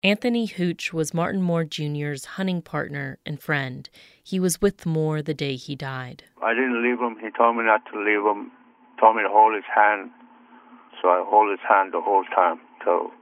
Anthony Hooch was Martin Moore Jr.'s hunting partner and friend. He was with Moore the day he died. I didn't leave him. He told me not to leave him. Told me to hold his hand. So I hold his hand the whole time till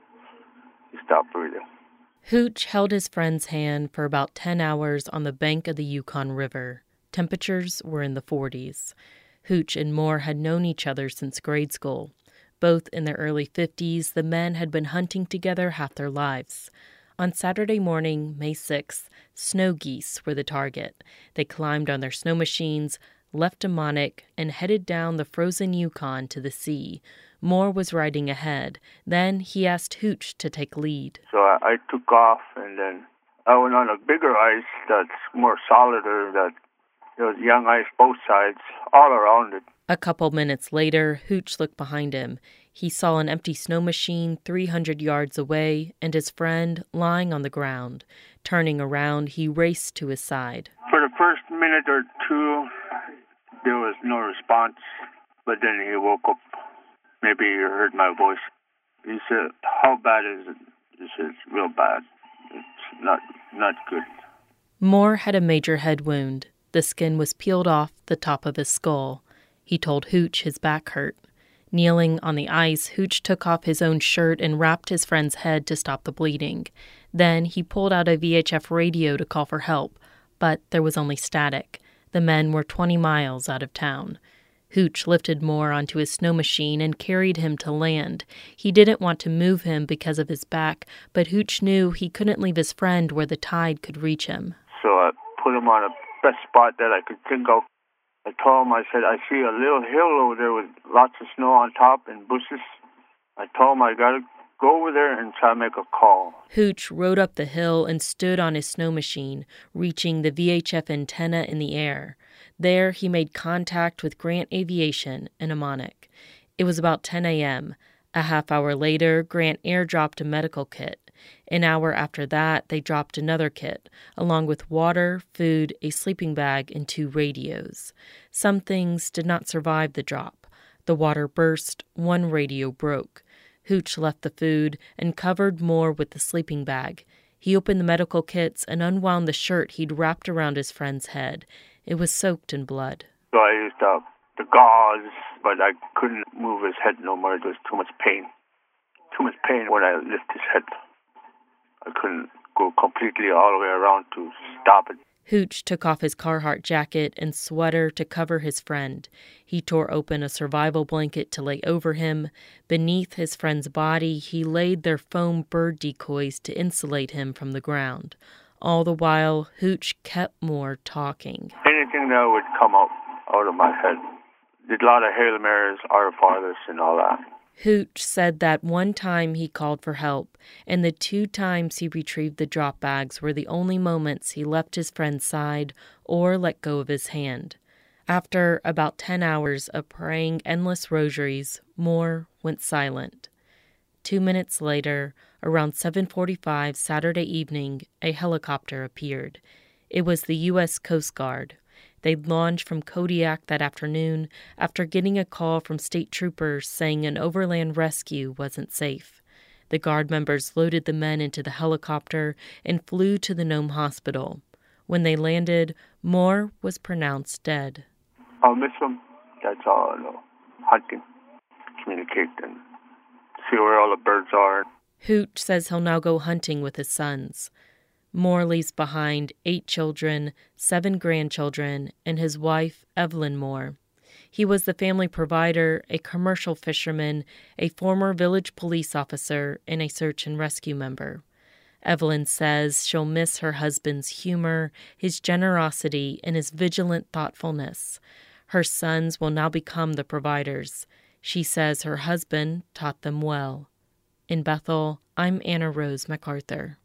he stopped breathing. Hooch held his friend's hand for about 10 hours on the bank of the Yukon River. Temperatures were in the 40s. Hooch and Moore had known each other since grade school. Both in their early 50s, the men had been hunting together half their lives. On Saturday morning, May 6th, snow geese were the target. They climbed on their snow machines, left Demonic, and headed down the frozen Yukon to the sea. Moore was riding ahead. Then he asked Hooch to take lead. So I took off, and then I went on a bigger ice that's more solider, that there was young ice both sides, all around it. A couple minutes later, Hooch looked behind him. He saw an empty snow machine 300 yards away and his friend lying on the ground. Turning around, he raced to his side. For the first minute or two, there was no response, but then he woke up. Maybe he heard my voice. He said, "How bad is it?" He said, "It's real bad. It's not good." Moore had a major head wound. The skin was peeled off the top of his skull. He told Hooch his back hurt. Kneeling on the ice, Hooch took off his own shirt and wrapped his friend's head to stop the bleeding. Then he pulled out a VHF radio to call for help, but there was only static. The men were 20 miles out of town. Hooch lifted Moore onto his snow machine and carried him to land. He didn't want to move him because of his back, but Hooch knew he couldn't leave his friend where the tide could reach him. So I put him on the best spot that I could think of. I told him, I said, "I see a little hill over there with lots of snow on top and bushes." I told him I got to go over there and try to make a call. Hooch rode up the hill and stood on his snow machine, reaching the VHF antenna in the air. There he made contact with Grant Aviation in Amonic. It was about 10 a.m. A half hour later, Grant airdropped a medical kit. An hour after that, they dropped another kit, along with water, food, a sleeping bag, and 2 radios. Some things did not survive the drop. The water burst, one radio broke. Hooch left the food and covered Moore with the sleeping bag. He opened the medical kits and unwound the shirt he'd wrapped around his friend's head. It was soaked in blood. So I used the gauze, but I couldn't move his head no more. There was too much pain. Too much pain when I lift his head. I couldn't go completely all the way around to stop it. Hooch took off his Carhartt jacket and sweater to cover his friend. He tore open a survival blanket to lay over him. Beneath his friend's body, he laid their foam bird decoys to insulate him from the ground. All the while, Hooch kept Moore talking. Anything that would come out of my head. Did a lot of Hail Marys, Our Fathers, and all that. Hooch said that one time he called for help, and the 2 times he retrieved the drop bags were the only moments he left his friend's side or let go of his hand. After about 10 hours of praying endless rosaries, Moore went silent. 2 minutes later, around 7:45 Saturday evening, a helicopter appeared. It was the U.S. Coast Guard. They'd launched from Kodiak that afternoon after getting a call from state troopers saying an overland rescue wasn't safe. The Guard members loaded the men into the helicopter and flew to the Nome Hospital. When they landed, Moore was pronounced dead. I'll miss him. That's all I know. Hunting, communicate, and see where all the birds are. Hooch says he'll now go hunting with his sons. Moore leaves behind 8 children, 7 grandchildren, and his wife, Evelyn Moore. He was the family provider, a commercial fisherman, a former village police officer, and a search and rescue member. Evelyn says she'll miss her husband's humor, his generosity, and his vigilant thoughtfulness. Her sons will now become the providers. She says her husband taught them well. In Bethel, I'm Anna Rose MacArthur.